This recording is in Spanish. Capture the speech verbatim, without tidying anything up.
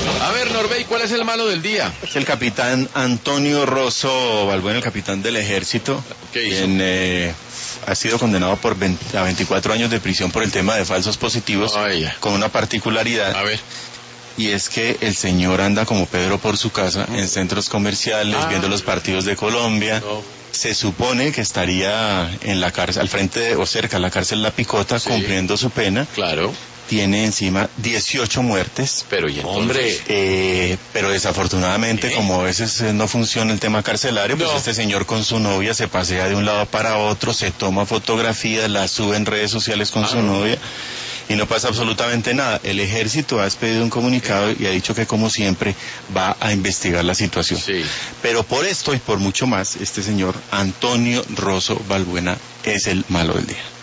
A ver, Norbey, ¿cuál es el malo del día? Es el capitán Antonio Rosso Balbuena, el capitán del ejército, quien eh, ha sido condenado por veinte, a veinticuatro años de prisión por el tema de falsos positivos, Ay, con una particularidad. A ver. Y es que el señor anda como Pedro por su casa, en centros comerciales, ah, viendo los partidos de Colombia. No. Se supone que estaría en la cárcel, al frente de, o cerca de la cárcel La Picota, sí, cumpliendo su pena. Claro. Tiene encima dieciocho muertes. Pero, ¿y entonces? Hombre. Eh, pero desafortunadamente, ¿Eh? como a veces no funciona el tema carcelario, pues no. este señor con su novia se pasea de un lado para otro, se toma fotografías, las sube en redes sociales con ah, su novia. Y no pasa absolutamente nada. El ejército ha expedido un comunicado y ha dicho que, como siempre, va a investigar la situación. Sí. Pero por esto y por mucho más, este señor Antonio Rosso Balbuena es el malo del día.